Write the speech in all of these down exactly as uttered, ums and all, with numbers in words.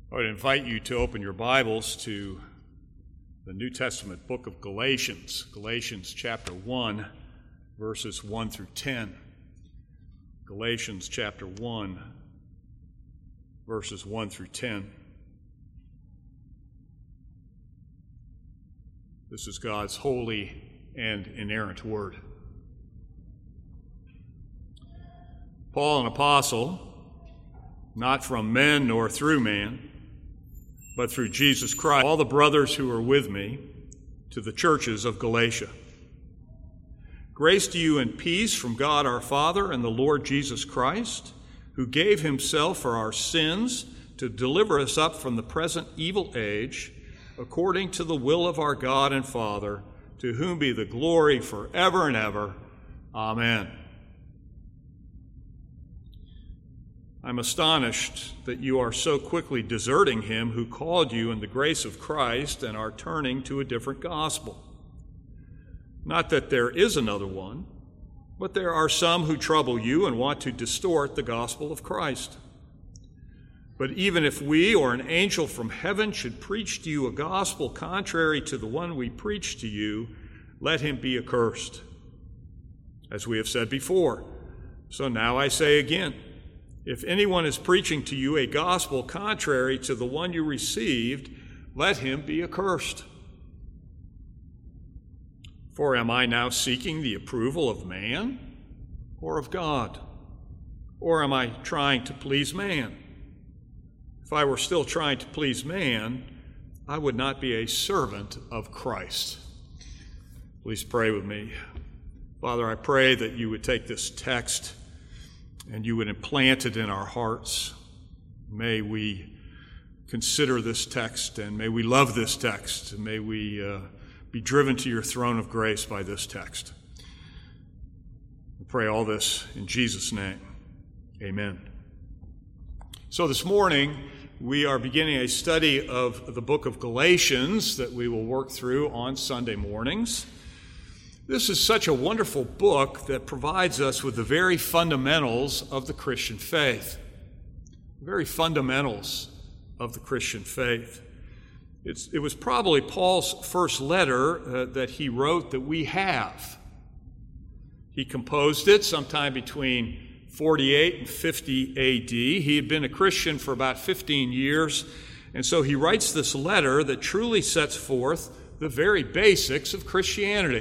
I would invite you to open your Bibles to the New Testament book of Galatians, Galatians chapter one, verses one through ten. Galatians chapter one, verses one through ten. This is God's holy and inerrant word. Paul, an apostle, not from men nor through man, but through Jesus Christ, all the brothers who are with me, to the churches of Galatia. Grace to you and peace from God our Father and the Lord Jesus Christ, who gave himself for our sins to deliver us up from the present evil age, according to the will of our God and Father, to whom be the glory forever and ever. Amen. I'm astonished that you are so quickly deserting him who called you in the grace of Christ and are turning to a different gospel. Not that there is another one, but there are some who trouble you and want to distort the gospel of Christ. But even if we or an angel from heaven should preach to you a gospel contrary to the one we preach to you, let him be accursed. As we have said before, so now I say again, if anyone is preaching to you a gospel contrary to the one you received, let him be accursed. For am I now seeking the approval of man or of God? Or am I trying to please man? If I were still trying to please man, I would not be a servant of Christ. Please pray with me. Father, I pray that you would take this text and you would implant it in our hearts. May we consider this text, and may we love this text, and may we uh, be driven to your throne of grace by this text. I pray all this in Jesus' name. Amen. So this morning, we are beginning a study of the book of Galatians that we will work through on Sunday mornings. This is such a wonderful book that provides us with the very fundamentals of the Christian faith. The very fundamentals of the Christian faith. It's, it was probably Paul's first letter uh, that he wrote that we have. He composed it sometime between forty-eight and fifty A D. He had been a Christian for about fifteen years, and so he writes this letter that truly sets forth the very basics of Christianity.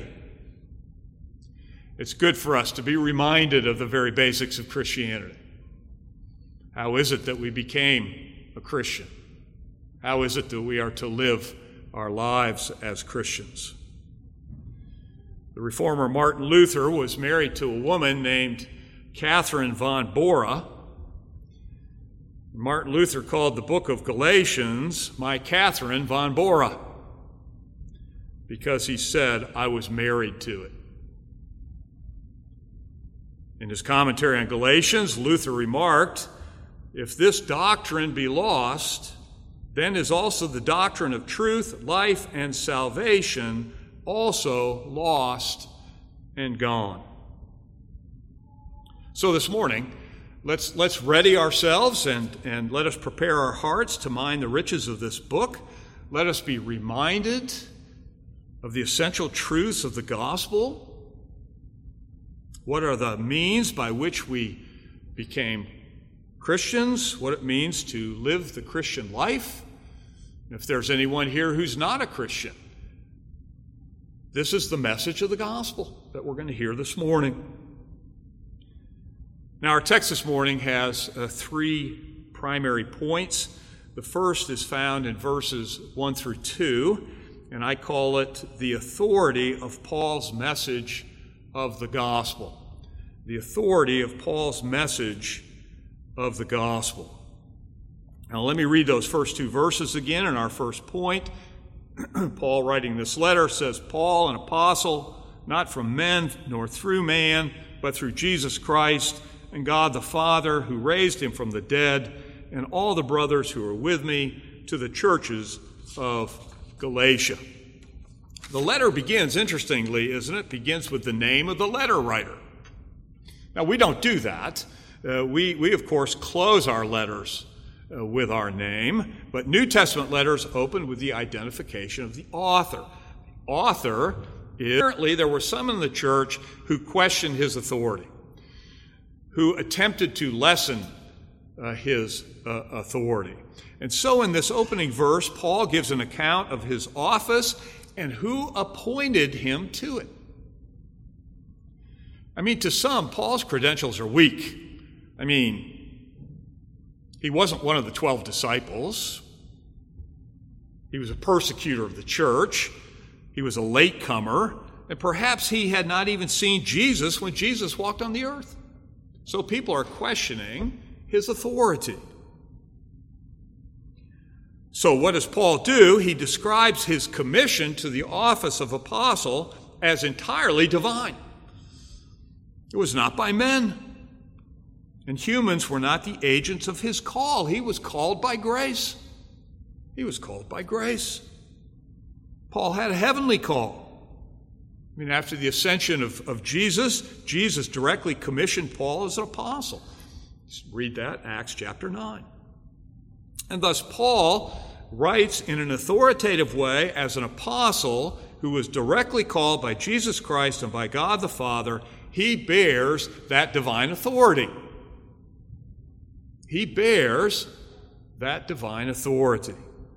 It's good for us to be reminded of the very basics of Christianity. How is it that we became a Christian? How is it that we are to live our lives as Christians? The reformer Martin Luther was married to a woman named Catherine von Bora. Martin Luther called the book of Galatians, My Catherine von Bora, because he said, I was married to it. In his commentary on Galatians, Luther remarked, if this doctrine be lost, then is also the doctrine of truth, life, and salvation also lost and gone. So this morning, let's, let's ready ourselves and, and let us prepare our hearts to mine the riches of this book. Let us be reminded of the essential truths of the gospel. What are the means by which we became Christians? What it means to live the Christian life? If there's anyone here who's not a Christian, this is the message of the gospel that we're going to hear this morning. Now, our text this morning has uh, three primary points. The first is found in verses one through two, and I call it the authority of Paul's message of the gospel. The authority of Paul's message of the gospel. Now let me read those first two verses again in our first point. Paul, writing this letter, says, Paul, an apostle, not from men nor through man, but through Jesus Christ and God the Father, who raised him from the dead, and all the brothers who are with me, to the churches of Galatia. The letter begins, interestingly, isn't it? Begins with the name of the letter writer. Now, we don't do that. Uh, we, we, of course, close our letters uh, with our name, but New Testament letters open with the identification of the author. The author, is, apparently there were some in the church who questioned his authority, who attempted to lessen uh, his uh, authority. And so in this opening verse, Paul gives an account of his office and who appointed him to it. I mean, to some, Paul's credentials are weak. I mean, he wasn't one of the twelve disciples. He was a persecutor of the church. He was a latecomer. And perhaps he had not even seen Jesus when Jesus walked on the earth. So people are questioning his authority. So what does Paul do? He describes his commission to the office of apostle as entirely divine. It was not by men. And humans were not the agents of his call. He was called by grace. He was called by grace. Paul had a heavenly call. I mean, after the ascension of, of Jesus, Jesus directly commissioned Paul as an apostle. Just read that, Acts chapter nine. And thus Paul writes in an authoritative way as an apostle who was directly called by Jesus Christ and by God the Father. He bears that divine authority. He bears that divine authority.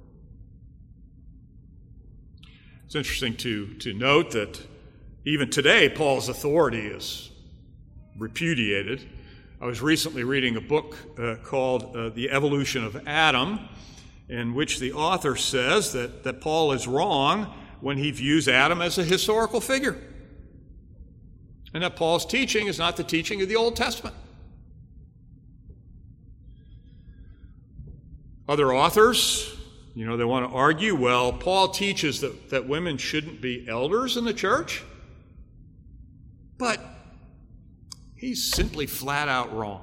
It's interesting to, to note that even today, Paul's authority is repudiated. I was recently reading a book uh, called uh, The Evolution of Adam, in which the author says that, that Paul is wrong when he views Adam as a historical figure, and that Paul's teaching is not the teaching of the Old Testament. Other authors, you know, they want to argue, well, Paul teaches that, that women shouldn't be elders in the church, but he's simply flat out wrong.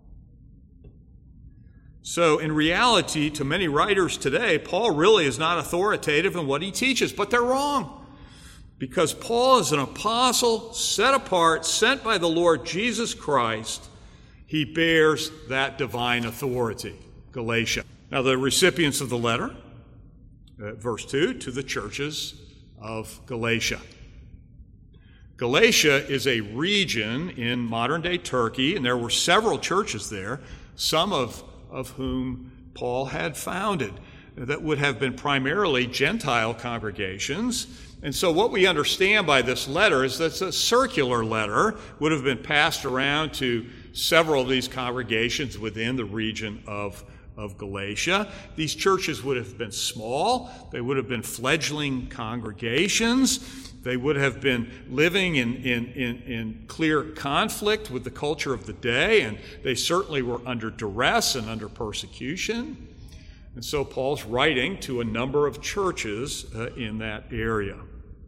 So in reality, to many writers today, Paul really is not authoritative in what he teaches, but they're wrong. Because Paul is an apostle set apart, sent by the Lord Jesus Christ. He bears that divine authority. Galatia. Now the recipients of the letter, uh, verse two, to the churches of Galatia. Galatia is a region in modern-day Turkey, and there were several churches there, some of, of whom Paul had founded, that would have been primarily Gentile congregations. And so what we understand by this letter is that it's a circular letter, would have been passed around to several of these congregations within the region of, of Galatia. These churches would have been small. They would have been fledgling congregations. They would have been living in, in, in, in clear conflict with the culture of the day, and they certainly were under duress and under persecution. And so Paul's writing to a number of churches uh, in that area.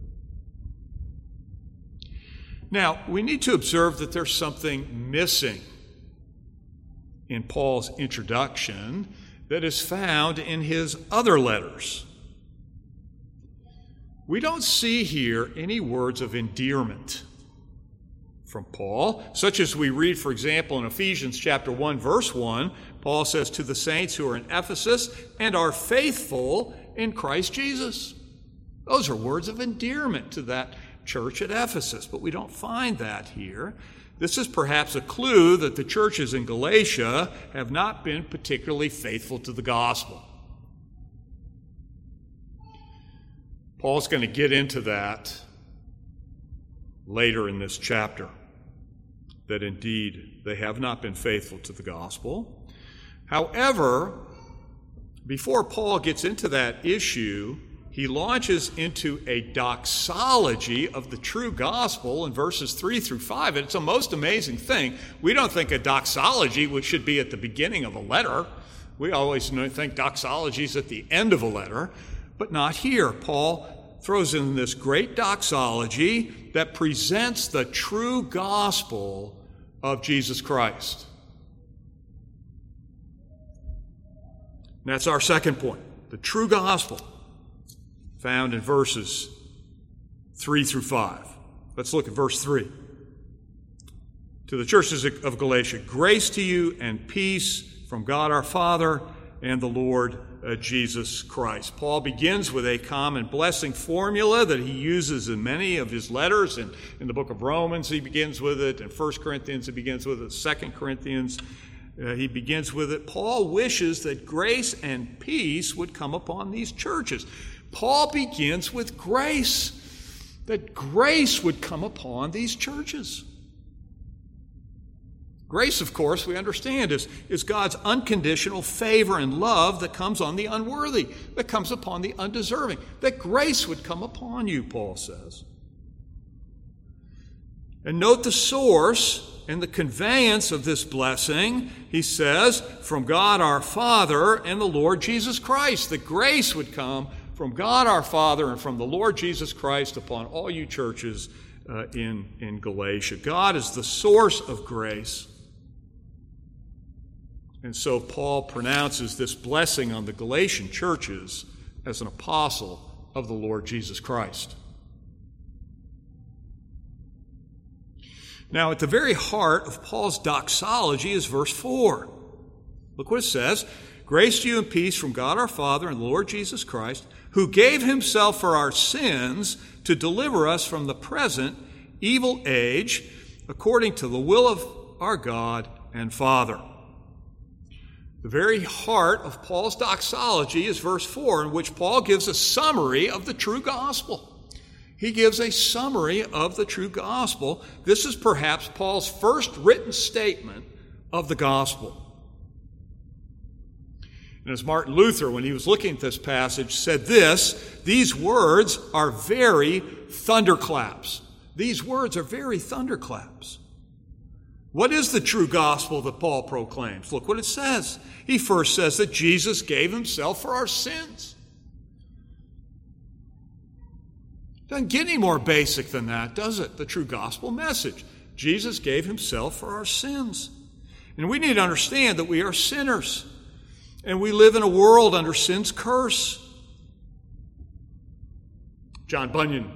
Now, we need to observe that there's something missing in Paul's introduction that is found in his other letters. We don't see here any words of endearment from Paul, such as we read, for example, in Ephesians chapter one, verse one, Paul says, to the saints who are in Ephesus and are faithful in Christ Jesus. Those are words of endearment to that church at Ephesus, but we don't find that here. This is perhaps a clue that the churches in Galatia have not been particularly faithful to the gospel. Paul's going to get into that later in this chapter, that indeed they have not been faithful to the gospel. However, before Paul gets into that issue, he launches into a doxology of the true gospel in verses three through five. And it's a most amazing thing. We don't think a doxology which should be at the beginning of a letter. We always think doxology is at the end of a letter, but not here. Paul throws in this great doxology that presents the true gospel of Jesus Christ. And that's our second point, the true gospel, found in verses three through five. Let's look at verse three. To the churches of Galatia, grace to you and peace from God our Father and the Lord uh, Jesus Christ. Paul begins with a common blessing formula that he uses in many of his letters. In, in the book of Romans, he begins with it. In First Corinthians, he begins with it. Second Corinthians, uh, he begins with it. Paul wishes that grace and peace would come upon these churches. Paul begins with grace, that grace would come upon these churches. Grace, of course, we understand, is, is God's unconditional favor and love that comes on the unworthy, that comes upon the undeserving. That grace would come upon you, Paul says. And note the source and the conveyance of this blessing. He says, from God our Father and the Lord Jesus Christ. That grace would come from God our Father and from the Lord Jesus Christ upon all you churches uh, in, in Galatia. God is the source of grace. And so Paul pronounces this blessing on the Galatian churches as an apostle of the Lord Jesus Christ. Now, at the very heart of Paul's doxology is verse four. Look what it says. Grace to you and peace from God our Father and the Lord Jesus Christ, who gave himself for our sins to deliver us from the present evil age, according to the will of our God and Father. The very heart of Paul's doxology is verse four, in which Paul gives a summary of the true gospel. He gives a summary of the true gospel. This is perhaps Paul's first written statement of the gospel. And as Martin Luther, when he was looking at this passage, said this, these words are very thunderclaps. These words are very thunderclaps. What is the true gospel that Paul proclaims? Look what it says. He first says that Jesus gave himself for our sins. Doesn't get any more basic than that, does it? The true gospel message. Jesus gave himself for our sins. And we need to understand that we are sinners. And we live in a world under sin's curse. John Bunyan,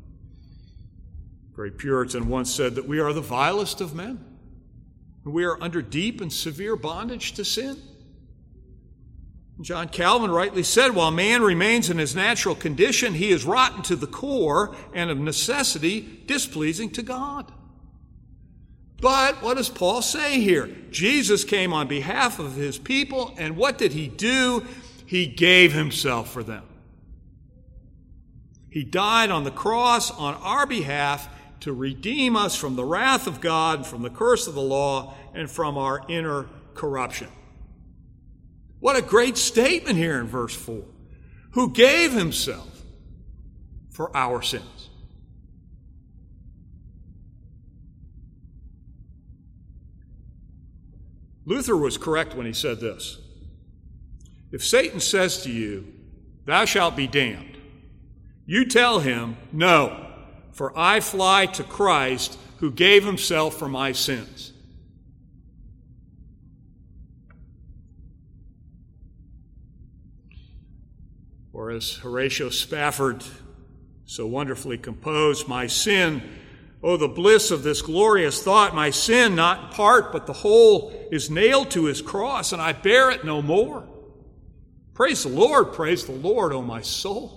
great Puritan, once said that we are the vilest of men. We are under deep and severe bondage to sin. John Calvin rightly said, while man remains in his natural condition, he is rotten to the core and of necessity displeasing to God. But what does Paul say here? Jesus came on behalf of his people, and what did he do? He gave himself for them. He died on the cross on our behalf to redeem us from the wrath of God, from the curse of the law, and from our inner corruption. What a great statement here in verse four. Who gave himself for our sins. Luther was correct when he said this. If Satan says to you, thou shalt be damned, you tell him, no, for I fly to Christ who gave himself for my sins. Or as Horatio Spafford so wonderfully composed, my sin, oh, the bliss of this glorious thought, my sin, not in part, but the whole, is nailed to his cross, and I bear it no more. Praise the Lord, praise the Lord, O my soul.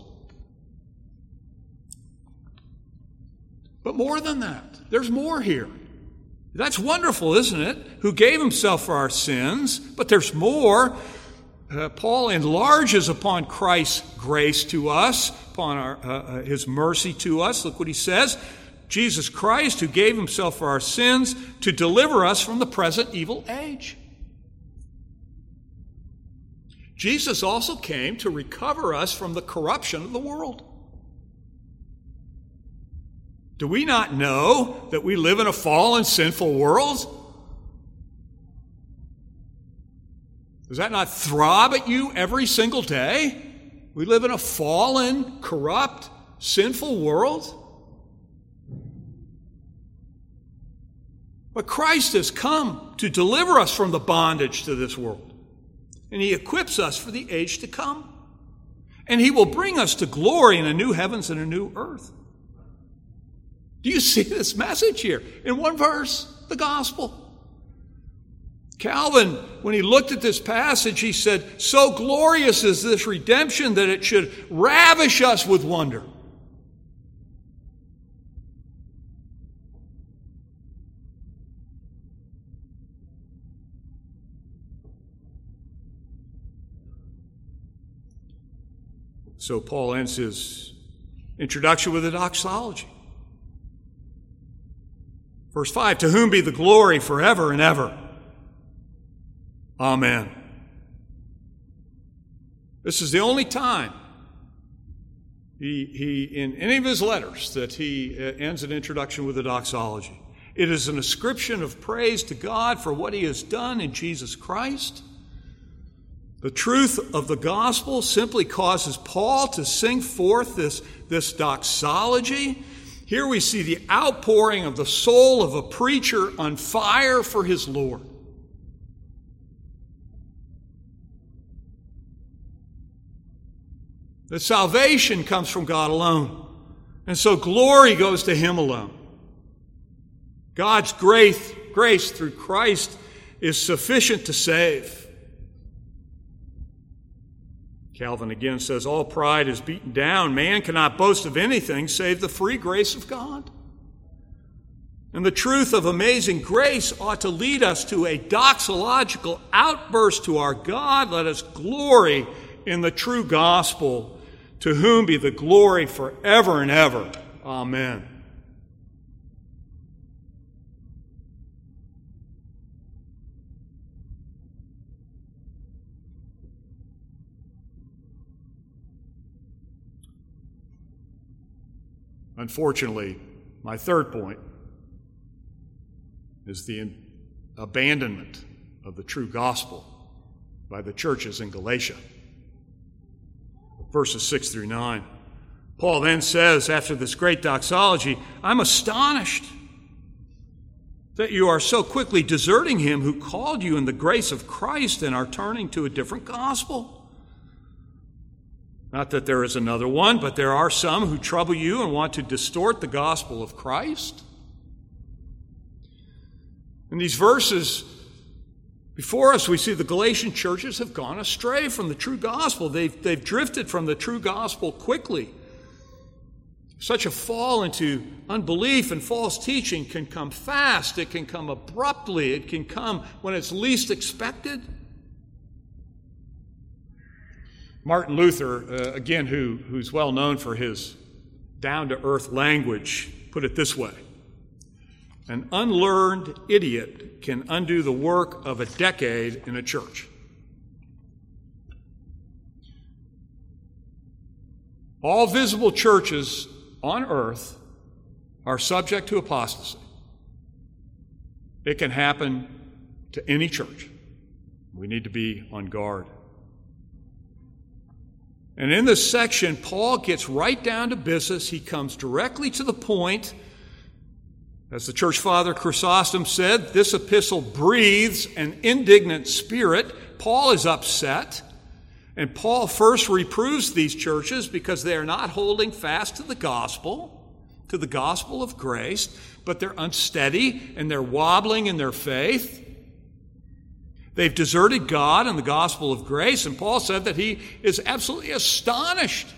But more than that, there's more here. That's wonderful, isn't it? Who gave himself for our sins, but there's more. Uh, Paul enlarges upon Christ's grace to us, upon our, uh, his mercy to us. Look what he says. Jesus Christ, who gave himself for our sins to deliver us from the present evil age. Jesus also came to recover us from the corruption of the world. Do we not know that we live in a fallen, sinful world? Does that not throb at you every single day? We live in a fallen, corrupt, sinful world. But Christ has come to deliver us from the bondage to this world. And he equips us for the age to come. And he will bring us to glory in a new heavens and a new earth. Do you see this message here? In one verse, the gospel. Calvin, when he looked at this passage, he said, so glorious is this redemption that it should ravish us with wonder. So Paul ends his introduction with a doxology. Verse five, to whom be the glory forever and ever. Amen. This is the only time he, he in any of his letters that he ends an introduction with a doxology. It is an ascription of praise to God for what he has done in Jesus Christ. The truth of the gospel simply causes Paul to sing forth this, this doxology. Here we see the outpouring of the soul of a preacher on fire for his Lord. That salvation comes from God alone, and so glory goes to him alone. God's grace, grace through Christ is sufficient to save. Calvin again says, all pride is beaten down. Man cannot boast of anything save the free grace of God. And the truth of amazing grace ought to lead us to a doxological outburst to our God. Let us glory in the true gospel, to whom be the glory forever and ever. Amen. Unfortunately, my third point is the abandonment of the true gospel by the churches in Galatia. Verses six through nine. Paul then says, after this great doxology, I'm astonished that you are so quickly deserting him who called you in the grace of Christ and are turning to a different gospel. Not that there is another one, but there are some who trouble you and want to distort the gospel of Christ. In these verses before us, we see the Galatian churches have gone astray from the true gospel. They've, they've drifted from the true gospel quickly. Such a fall into unbelief and false teaching can come fast. It can come abruptly. It can come when it's least expected. Martin Luther, uh, again, who, who's well known for his down-to-earth language, put it this way. An unlearned idiot can undo the work of a decade in a church. All visible churches on earth are subject to apostasy. It can happen to any church. We need to be on guard. And in this section, Paul gets right down to business. He comes directly to the point. As the church father Chrysostom said, this epistle breathes an indignant spirit. Paul is upset. And Paul first reproves these churches because they are not holding fast to the gospel, to the gospel of grace, but they're unsteady and they're wobbling in their faith. They've deserted God and the gospel of grace, and Paul said that he is absolutely astonished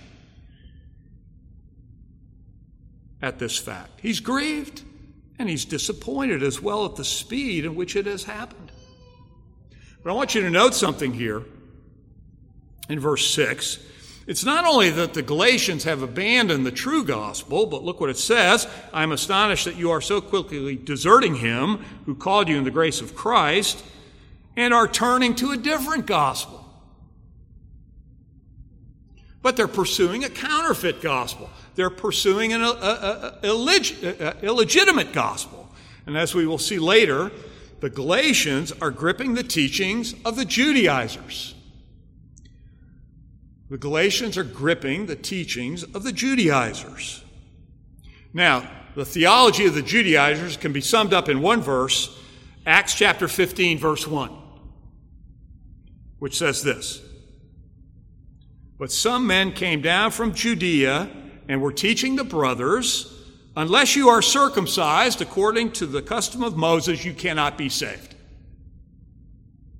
at this fact. He's grieved, and he's disappointed as well at the speed in which it has happened. But I want you to note something here in verse six. It's not only that the Galatians have abandoned the true gospel, but look what it says. I'm astonished that you are so quickly deserting him who called you in the grace of Christ, and are turning to a different gospel. But they're pursuing a counterfeit gospel. They're pursuing an a, a, a, illeg, a, illegitimate gospel. And as we will see later, the Galatians are gripping the teachings of the Judaizers. The Galatians are gripping the teachings of the Judaizers. Now, the theology of the Judaizers can be summed up in one verse, Acts chapter fifteen, verse one. Which says this, but some men came down from Judea and were teaching the brothers, unless you are circumcised according to the custom of Moses, you cannot be saved.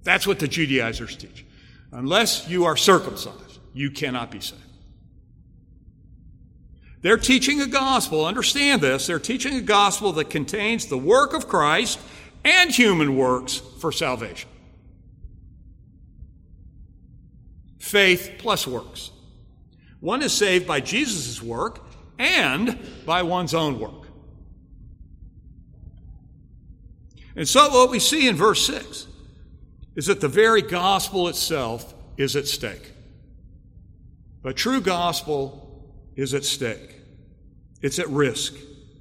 That's what the Judaizers teach. Unless you are circumcised, you cannot be saved. They're teaching a gospel, understand this, they're teaching a gospel that contains the work of Christ and human works for salvation. Faith plus works. One is saved by Jesus' work and by one's own work. And so what we see in verse six is that the very gospel itself is at stake. The true gospel is at stake. It's at risk.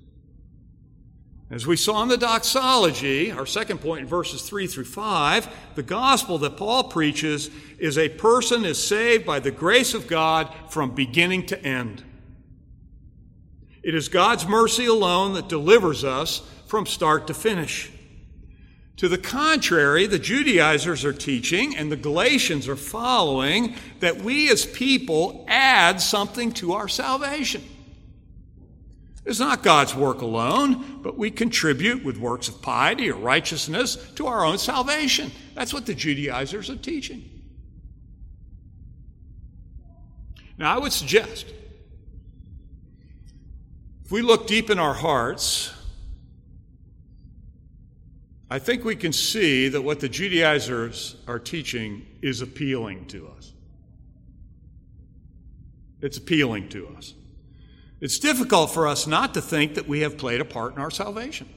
As we saw in the doxology, our second point in verses three through five, the gospel that Paul preaches is a person is saved by the grace of God from beginning to end. It is God's mercy alone that delivers us from start to finish. To the contrary, the Judaizers are teaching, and the Galatians are following, that we as people add something to our salvation. It's not God's work alone, but we contribute with works of piety or righteousness to our own salvation. That's what the Judaizers are teaching. Now, I would suggest, if we look deep in our hearts, I think we can see that what the Judaizers are teaching is appealing to us. It's appealing to us. It's difficult for us not to think that we have played a part in our salvation.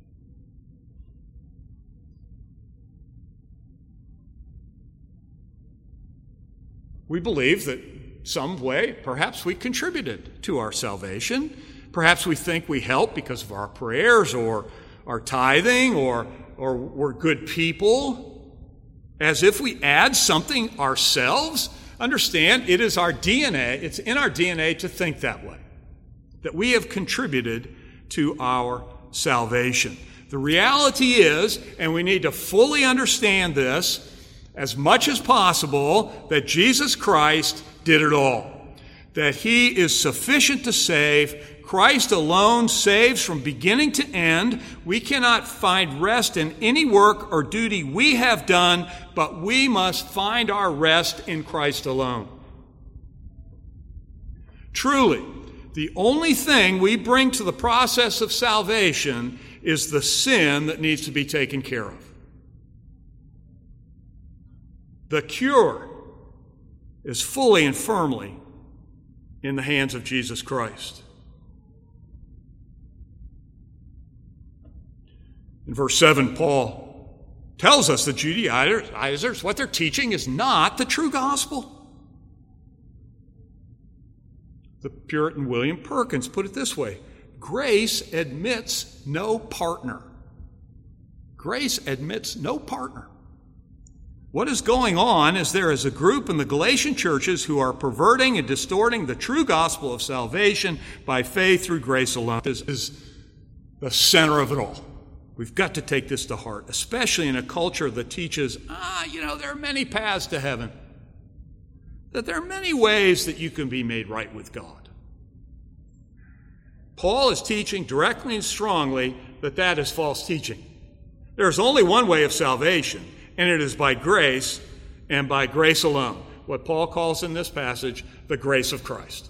We believe that some way, perhaps we contributed to our salvation. Perhaps we think we helped because of our prayers or our tithing or, or we're good people. As if we add something ourselves. Understand, it is our D N A, it's in our D N A to think that way. That we have contributed to our salvation. The reality is, and we need to fully understand this as much as possible, that Jesus Christ did it all. That he is sufficient to save. Christ alone saves from beginning to end. We cannot find rest in any work or duty we have done, but we must find our rest in Christ alone. Truly, the only thing we bring to the process of salvation is the sin that needs to be taken care of. The cure is fully and firmly in the hands of Jesus Christ. In verse seven, Paul tells us the Judaizers, what they're teaching is not the true gospel. The Puritan William Perkins put it this way: grace admits no partner. Grace admits no partner. What is going on is there is a group in the Galatian churches who are perverting and distorting the true gospel of salvation by faith through grace alone. This is the center of it all. We've got to take this to heart, especially in a culture that teaches, ah, you know, there are many paths to heaven. That there are many ways that you can be made right with God. Paul is teaching directly and strongly that that is false teaching. There is only one way of salvation, and it is by grace and by grace alone. What Paul calls in this passage, the grace of Christ.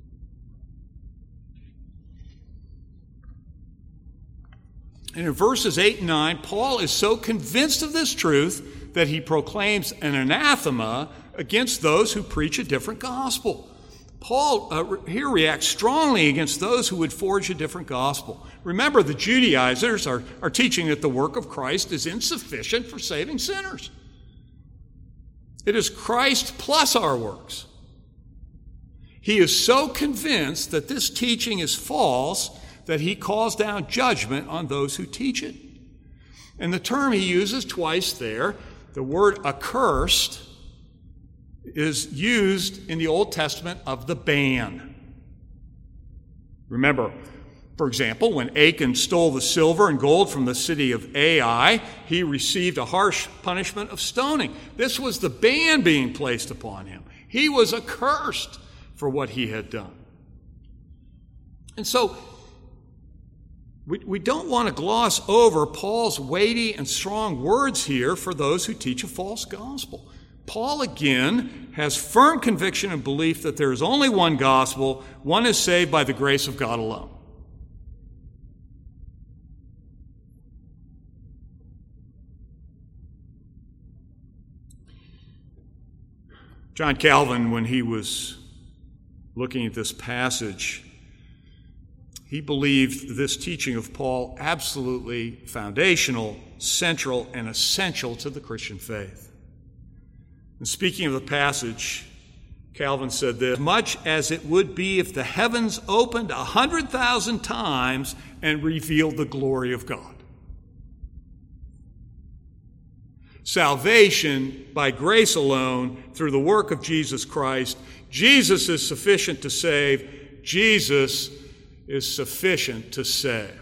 And in verses eight and nine, Paul is so convinced of this truth that he proclaims an anathema against those who preach a different gospel. Paul uh, here reacts strongly against those who would forge a different gospel. Remember, the Judaizers are, are teaching that the work of Christ is insufficient for saving sinners. It is Christ plus our works. He is so convinced that this teaching is false that he calls down judgment on those who teach it. And the term he uses twice there, the word accursed, is used in the Old Testament of the ban. Remember, for example, when Achan stole the silver and gold from the city of Ai, he received a harsh punishment of stoning. This was the ban being placed upon him. He was accursed for what he had done. And so, We, we don't want to gloss over Paul's weighty and strong words here for those who teach a false gospel. Paul, again, has firm conviction and belief that there is only one gospel. One is saved by the grace of God alone. John Calvin, when he was looking at this passage, he believed this teaching of Paul absolutely foundational, central, and essential to the Christian faith. And speaking of the passage, Calvin said this: much as it would be if the heavens opened a hundred thousand times and revealed the glory of God. Salvation by grace alone, through the work of Jesus Christ. Jesus is sufficient to save. Jesus is sufficient to save.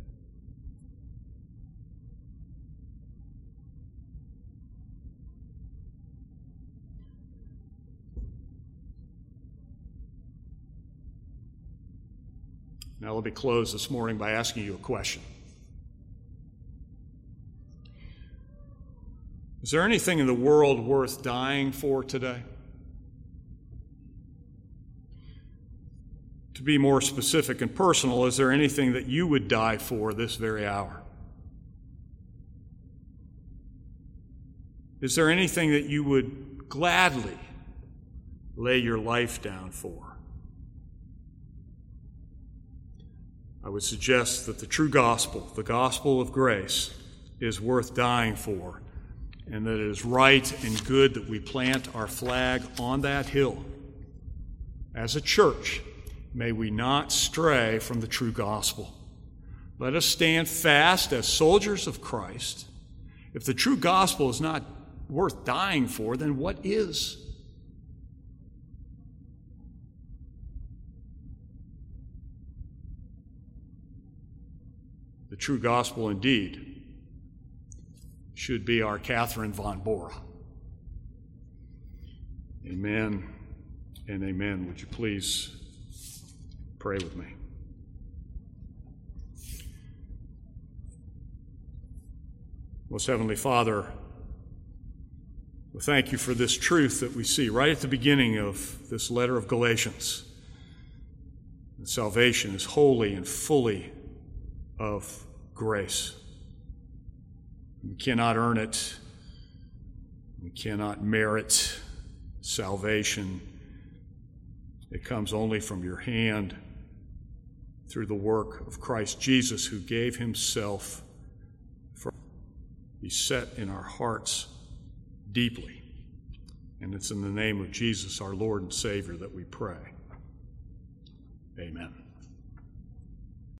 Now let me close this morning by asking you a question. Is there anything in the world worth dying for today? To be more specific and personal, is there anything that you would die for this very hour? Is there anything that you would gladly lay your life down for? I would suggest that the true gospel, the gospel of grace, is worth dying for, and that it is right and good that we plant our flag on that hill. As a church, may we not stray from the true gospel. Let us stand fast as soldiers of Christ. If the true gospel is not worth dying for, then what is? The true gospel, indeed, should be our Catherine von Bora. Amen and amen. Would you please pray with me? Most Heavenly Father, we thank you for this truth that we see right at the beginning of this letter of Galatians. That salvation is wholly and fully of grace. We cannot earn it. We cannot merit salvation. It comes only from your hand through the work of Christ Jesus, who gave himself for be set in our hearts deeply. And it's in the name of Jesus, our Lord and Savior, that we pray. Amen.